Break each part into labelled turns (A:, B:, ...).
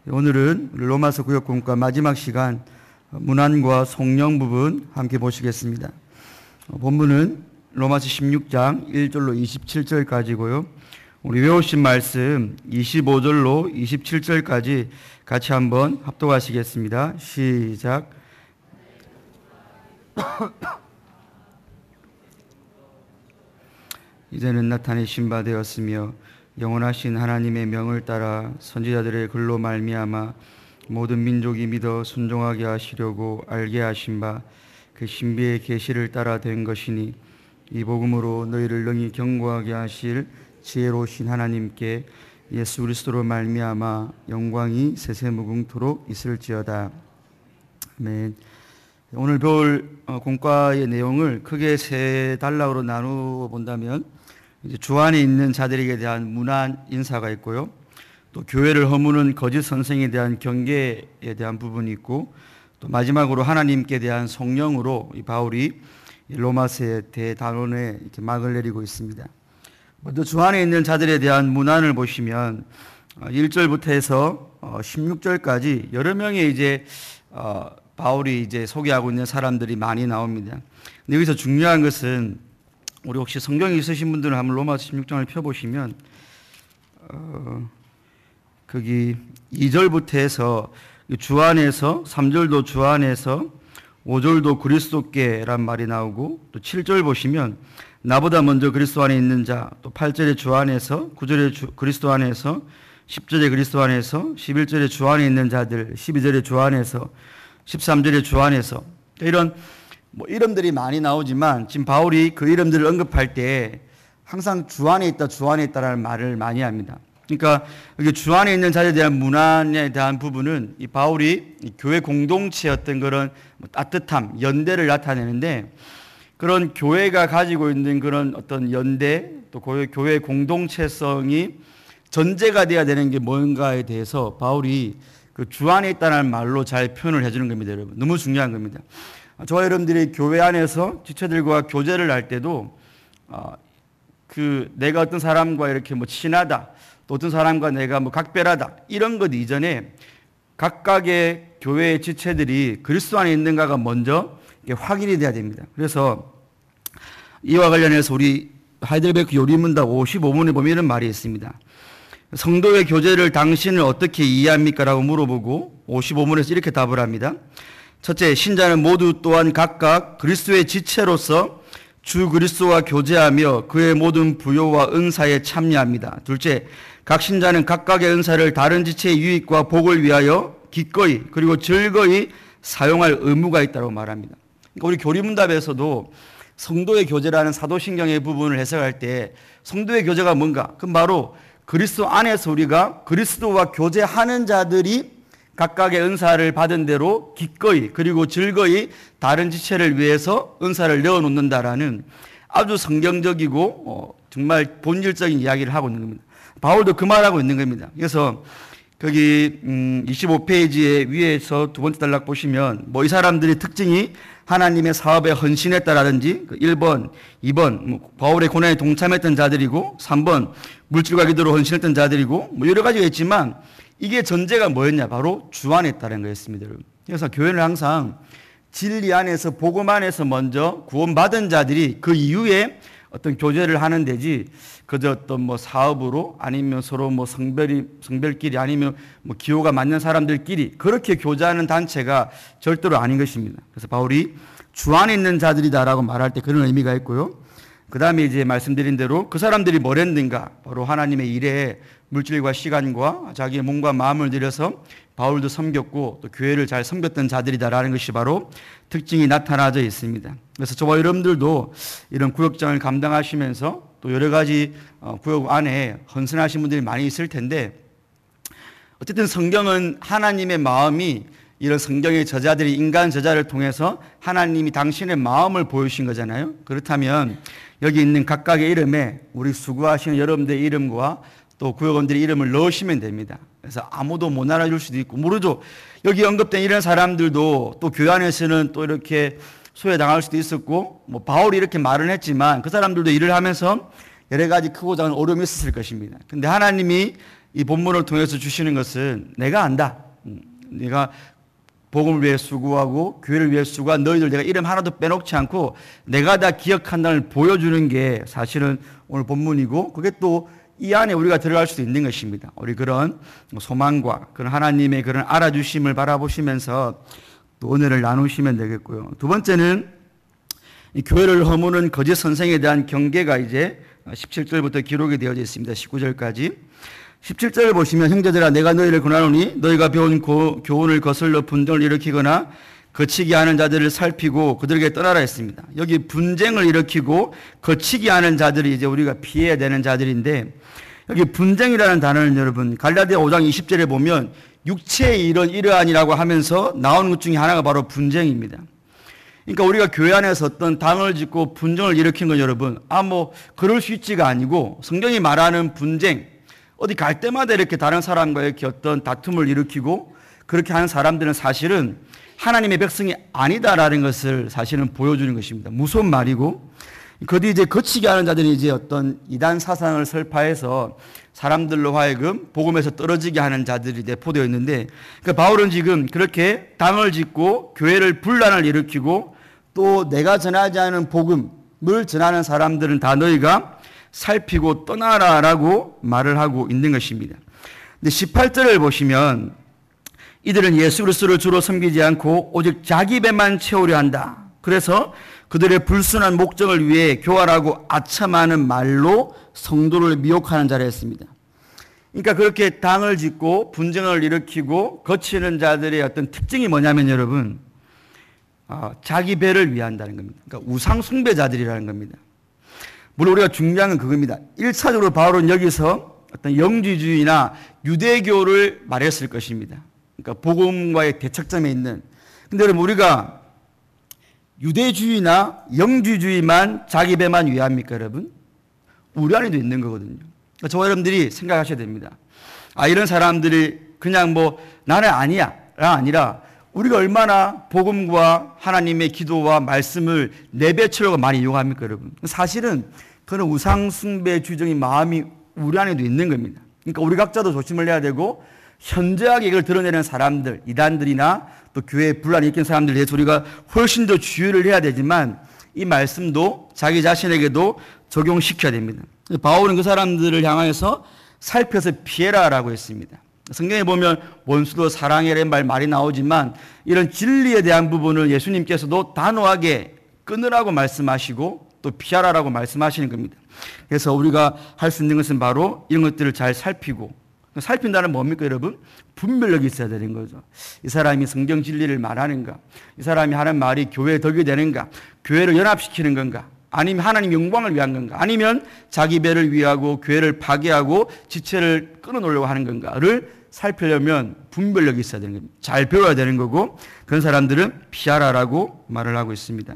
A: 오늘은 로마서 구역 공과 마지막 시간 문안과 성령 부분 함께 보시겠습니다. 본문은 로마서 16장 1절로 27절까지고요. 우리 외우신 말씀 25절로 27절까지 같이 한번 합독하시겠습니다. 시작. 이제는 나타내신 바 되었으며 영원하신 하나님의 명을 따라 선지자들의 글로 말미암아 모든 민족이 믿어 순종하게 하시려고 알게 하신 바 그 신비의 계시를 따라 된 것이니 이 복음으로 너희를 능히 견고하게 하실 지혜로우신 하나님께 예수 그리스도로 말미암아 영광이 세세무궁토록 있을지어다. 아멘. 오늘 배울 공과의 내용을 크게 세 단락으로 나누어 본다면 이제 주 안에 있는 자들에게 대한 문안 인사가 있고요. 또 교회를 허무는 거짓 선생에 대한 경계에 대한 부분이 있고, 또 마지막으로 하나님께 대한 성령으로 이 바울이 로마서의 대단원에 이렇게 막을 내리고 있습니다. 먼저 주 안에 있는 자들에 대한 문안을 보시면 1절부터 해서 16절까지 여러 명의 이제 바울이 이제 소개하고 있는 사람들이 많이 나옵니다. 근데 여기서 중요한 것은 우리 혹시 성경이 있으신 분들은 한번 로마서 16장을 펴보시면 거기 2절부터 해서 주 안에서 3절도 주 안에서 5절도 그리스도께란 말이 나오고, 또 7절 보시면 나보다 먼저 그리스도 안에 있는 자, 또 8절에 주 안에서, 9절에 그리스도 안에서, 10절에 그리스도 안에서, 11절에 주 안에 있는 자들, 12절에 주 안에서, 13절에 주 안에서, 이런 이름들이 많이 나오지만 지금 바울이 그 이름들을 언급할 때 항상 주 안에 있다, 주 안에 있다라는 말을 많이 합니다. 그러니까 여기 주 안에 있는 자에 대한 문안에 대한 부분은 이 바울이 이 교회 공동체의 어떤 그런 따뜻함, 연대를 나타내는데, 그런 교회가 가지고 있는 그런 어떤 연대, 또 교회 공동체성이 전제가 되어야 되는 게 뭔가에 대해서 바울이 그 주 안에 있다는 말로 잘 표현을 해주는 겁니다, 여러분. 너무 중요한 겁니다. 저와 여러분들이 교회 안에서 지체들과 교제를 할 때도 내가 어떤 사람과 이렇게 친하다, 또 어떤 사람과 내가 각별하다, 이런 것 이전에 각각의 교회의 지체들이 그리스도 안에 있는가가 먼저 확인이 돼야 됩니다. 그래서 이와 관련해서 우리 하이델베르크 요리문답 55문에 보면 이런 말이 있습니다. 성도의 교제를 당신은 어떻게 이해합니까? 라고 물어보고 55문에서 이렇게 답을 합니다. 첫째, 신자는 모두 또한 각각 그리스도의 지체로서 주 그리스도와 교제하며 그의 모든 부요와 은사에 참여합니다. 둘째, 각 신자는 각각의 은사를 다른 지체의 유익과 복을 위하여 기꺼이 그리고 즐거이 사용할 의무가 있다고 말합니다. 그러니까 우리 교리문답에서도 성도의 교제라는 사도신경의 부분을 해석할 때 성도의 교제가 뭔가? 그럼 바로 그리스도 안에서 우리가 그리스도와 교제하는 자들이 각각의 은사를 받은 대로 기꺼이 그리고 즐거이 다른 지체를 위해서 은사를 내어놓는다라는 아주 성경적이고 정말 본질적인 이야기를 하고 있는 겁니다. 바울도 그 말하고 있는 겁니다. 그래서 거기 25페이지에 위에서 두 번째 단락 보시면 이 사람들의 특징이 하나님의 사업에 헌신했다라든지 1번, 2번 바울의 고난에 동참했던 자들이고, 3번 물질과 기도로 헌신했던 자들이고, 여러 가지가 있지만 이게 전제가 뭐였냐? 바로 주 안에 있다는 거였습니다, 여러분. 그래서 교회는 항상 진리 안에서, 복음 안에서 먼저 구원받은 자들이 그 이후에 어떤 교제를 하는 데지, 그저 어떤 사업으로 아니면 서로 성별끼리 아니면 기호가 맞는 사람들끼리 그렇게 교제하는 단체가 절대로 아닌 것입니다. 그래서 바울이 주 안에 있는 자들이다라고 말할 때 그런 의미가 있고요. 그 다음에 이제 말씀드린 대로 그 사람들이 뭘 했는가? 바로 하나님의 일에 물질과 시간과 자기의 몸과 마음을 들여서 바울도 섬겼고 또 교회를 잘 섬겼던 자들이다라는 것이 바로 특징이 나타나져 있습니다. 그래서 저와 여러분들도 이런 구역장을 감당하시면서 또 여러 가지 구역 안에 헌신하신 분들이 많이 있을 텐데, 어쨌든 성경은 하나님의 마음이 이런 성경의 저자들이 인간 저자를 통해서 하나님이 당신의 마음을 보여주신 거잖아요. 그렇다면 여기 있는 각각의 이름에 우리 수고하시는 여러분들의 이름과 또 구역원들의 이름을 넣으시면 됩니다. 그래서 아무도 못 알아줄 수도 있고, 모르죠. 여기 언급된 이런 사람들도 또 교회 안에서는 또 이렇게 소외당할 수도 있었고, 바울이 이렇게 말은 했지만 그 사람들도 일을 하면서 여러 가지 크고 작은 어려움이 있었을 것입니다. 근데 하나님이 이 본문을 통해서 주시는 것은 내가 안다. 내가 복음을 위해 수고하고 교회를 위해 수고한 너희들 내가 이름 하나도 빼놓지 않고 내가 다 기억한다는 보여주는 게 사실은 오늘 본문이고 그게 또 이 안에 우리가 들어갈 수도 있는 것입니다. 우리 그런 소망과 그런 하나님의 그런 알아주심을 바라보시면서 또 은혜를 나누시면 되겠고요. 두 번째는 이 교회를 허무는 거짓 선생에 대한 경계가 이제 17절부터 기록이 되어져 있습니다. 19절까지. 17절을 보시면 형제들아 내가 너희를 권하노니 너희가 배운 교훈을 거슬러 분쟁을 일으키거나 거치게 하는 자들을 살피고 그들에게 떠나라 했습니다. 여기 분쟁을 일으키고 거치게 하는 자들이 이제 우리가 피해야 되는 자들인데 여기 분쟁이라는 단어는 여러분 갈라디아 5장 20절에 보면 육체의 일은 이러하니라고 하면서 나오는 것 중에 하나가 바로 분쟁입니다. 그러니까 우리가 교회 안에서 어떤 당을 짓고 분쟁을 일으킨 건 여러분 그럴 수 있지가 아니고 성경이 말하는 분쟁 어디 갈 때마다 이렇게 다른 사람과 이렇게 어떤 다툼을 일으키고 그렇게 하는 사람들은 사실은 하나님의 백성이 아니다라는 것을 사실은 보여주는 것입니다. 무서운 말이고 그 뒤에 이제 거치게 하는 자들이 이제 어떤 이단 사상을 설파해서 사람들로 하여금 복음에서 떨어지게 하는 자들이 내포되어 있는데 그러니까 바울은 지금 그렇게 당을 짓고 교회를 분란을 일으키고 또 내가 전하지 않은 복음을 전하는 사람들은 다 너희가 살피고 떠나라라고 말을 하고 있는 것입니다. 근데 18절을 보시면 이들은 예수 그리스도를 주로 섬기지 않고 오직 자기 배만 채우려 한다. 그래서 그들의 불순한 목적을 위해 교활하고 아첨하는 말로 성도를 미혹하는 자라 했습니다. 그러니까 그렇게 당을 짓고 분쟁을 일으키고 거치는 자들의 어떤 특징이 뭐냐면 여러분 자기 배를 위한다는 겁니다. 그러니까 우상 숭배자들이라는 겁니다. 물론 우리가 중요한 건 그겁니다. 1차적으로 바울은 여기서 어떤 영지주의나 유대교를 말했을 것입니다. 그러니까 복음과의 대척점에 있는. 근데 여러분 우리가 유대주의나 영지주의만 자기 배만 위합니까 여러분? 우리 안에도 있는 거거든요. 그러니까 저와 여러분들이 생각하셔야 됩니다. 이런 사람들이 그냥 나는 아니야 가 아니라 우리가 얼마나 복음과 하나님의 기도와 말씀을 내배치려고 많이 이용합니까 여러분? 사실은 그런 우상숭배 주의적인 마음이 우리 안에도 있는 겁니다. 그러니까 우리 각자도 조심을 해야 되고 현저하게 이걸 드러내는 사람들, 이단들이나 또 교회에 분란을 일으킨 사람들에 대해서 우리가 훨씬 더 주의를 해야 되지만 이 말씀도 자기 자신에게도 적용시켜야 됩니다. 바울은 그 사람들을 향해서 살펴서 피해라라고 했습니다. 성경에 보면 원수도 사랑해라는 말 많이 나오지만 이런 진리에 대한 부분을 예수님께서도 단호하게 끊으라고 말씀하시고 또 피하라라고 말씀하시는 겁니다. 그래서 우리가 할 수 있는 것은 바로 이런 것들을 잘 살피고 살핀다는 뭡니까 여러분? 분별력이 있어야 되는 거죠. 이 사람이 성경 진리를 말하는가? 이 사람이 하는 말이 교회의 덕이 되는가? 교회를 연합시키는 건가? 아니면 하나님 영광을 위한 건가? 아니면 자기 배를 위하고 교회를 파괴하고 지체를 끊어놓으려고 하는 건가를 살피려면 분별력이 있어야 되는 겁니다. 잘 배워야 되는 거고 그런 사람들은 피하라라고 말을 하고 있습니다.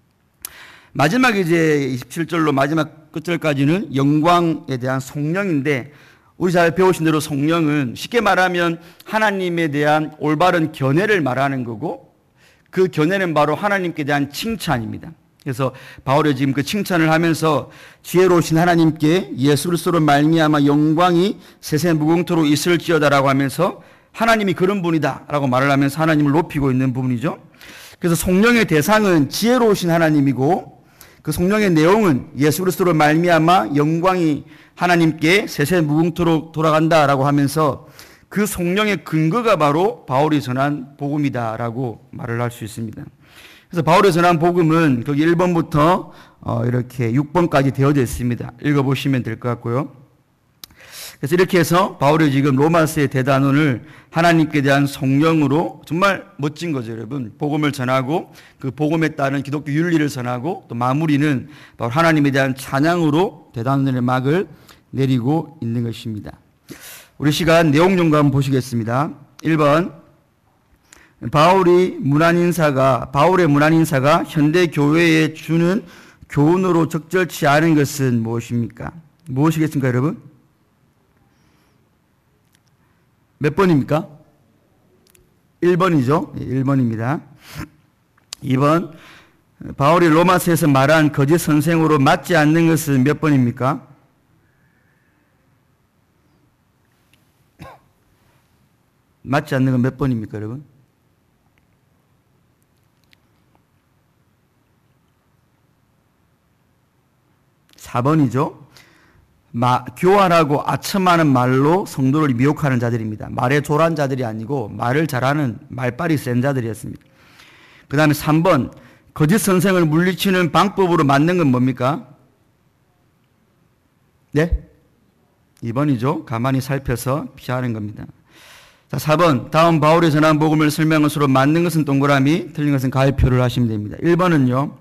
A: 마지막 이제 27절로 마지막 끝절까지는 영광에 대한 속령인데 우리 잘 배우신 대로 속령은 쉽게 말하면 하나님에 대한 올바른 견해를 말하는 거고 그 견해는 바로 하나님께 대한 칭찬입니다. 그래서 바울이 지금 그 칭찬을 하면서 지혜로우신 하나님께 예수 그리스도로 말미암아 영광이 세세 무궁토록 있을지어다라고 하면서 하나님이 그런 분이다라고 말을 하면서 하나님을 높이고 있는 부분이죠. 그래서 성령의 대상은 지혜로우신 하나님이고 그 성령의 내용은 예수 그리스도로 말미암아 영광이 하나님께 세세 무궁토록 돌아간다라고 하면서 그 성령의 근거가 바로 바울이 전한 복음이다라고 말을 할 수 있습니다. 그래서 바울이 전한 복음은 거기 1번부터 이렇게 6번까지 되어져 있습니다. 읽어보시면 될 것 같고요. 그래서 이렇게 해서 바울이 지금 로마서의 대단원을 하나님께 대한 성령으로 정말 멋진 거죠, 여러분. 복음을 전하고 그 복음에 따른 기독교 윤리를 전하고 또 마무리는 바로 하나님에 대한 찬양으로 대단원의 막을 내리고 있는 것입니다. 우리 시간 내용 연구 한번 보시겠습니다. 1번 바울의 문안인사가 현대 교회에 주는 교훈으로 적절치 않은 것은 무엇입니까? 무엇이겠습니까, 여러분? 몇 번입니까? 1번이죠. 1번입니다. 2번 바울이 로마서에서 말한 거짓 선생으로 맞지 않는 것은 몇 번입니까? 맞지 않는 건 몇 번입니까, 여러분? 4번이죠. 교활하고 아첨하는 말로 성도를 미혹하는 자들입니다. 말에 조란 자들이 아니고 말을 잘하는 말빨이 센 자들이었습니다. 그 다음에 3번, 거짓 선생을 물리치는 방법으로 맞는 건 뭡니까? 네? 2번이죠. 가만히 살펴서 피하는 겁니다. 자, 4번, 다음 바울이 전한 복음을 설명한 것으로 맞는 것은 동그라미, 틀린 것은 가위표를 하시면 됩니다. 1번은요.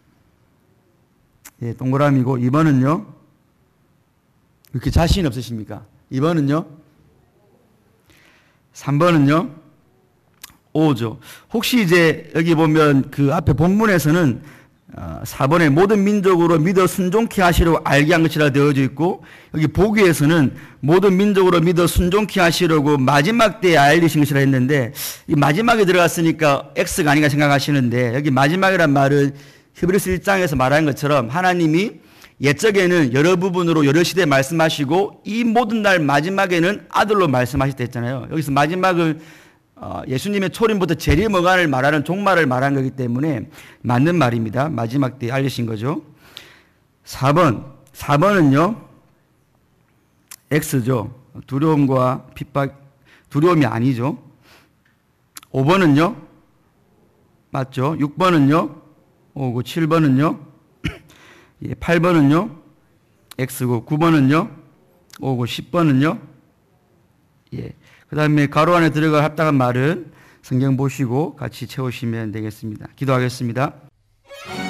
A: 예, 동그라미고 2번은요. 이렇게 자신 없으십니까? 2번은요. 3번은요. 5죠. 혹시 이제 여기 보면 그 앞에 본문에서는 4번에 모든 민족으로 믿어 순종케 하시려고 알게 한 것이라 되어져 있고, 여기 보기에서는 모든 민족으로 믿어 순종케 하시려고 마지막 때에 알리신 것이라 했는데, 이 마지막에 들어갔으니까 X가 아닌가 생각하시는데, 여기 마지막이란 말은 히브리서 1장에서 말한 것처럼 하나님이 옛적에는 여러 부분으로 여러 시대에 말씀하시고 이 모든 날 마지막에는 아들로 말씀하셨다 했잖아요. 여기서 마지막은 예수님의 초림부터 재림어간을 말하는 종말을 말한 거기 때문에 맞는 말입니다. 마지막 때 알리신 거죠. 4번은요. X죠. 두려움과 핍박, 두려움이 아니죠. 5번은요. 맞죠. 6번은요. 5고 7번은요. 예, 8번은요. X고 9번은요. 5고 10번은요. 예. 그 다음에 가로 안에 들어갈 합당한 말은 성경 보시고 같이 채우시면 되겠습니다. 기도하겠습니다.